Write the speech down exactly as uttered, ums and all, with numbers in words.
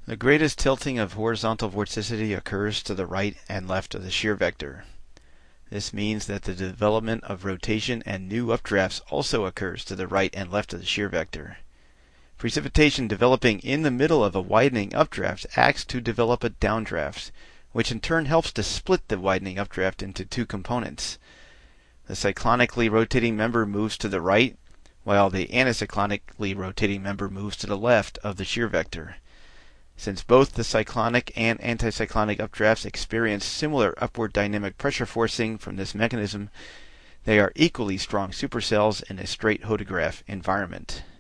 The greatest tilting of horizontal vorticity occurs to the right and left of the shear vector. This means that the development of rotation and new updrafts also occurs to the right and left of the shear vector. Precipitation developing in the middle of a widening updraft acts to develop a downdraft, which in turn helps to split the widening updraft into two components. The cyclonically rotating member moves to the right, while the anticyclonically rotating member moves to the left of the shear vector. Since both the cyclonic and anticyclonic updrafts experience similar upward dynamic pressure forcing from this mechanism, they are equally strong supercells in a straight hodograph environment.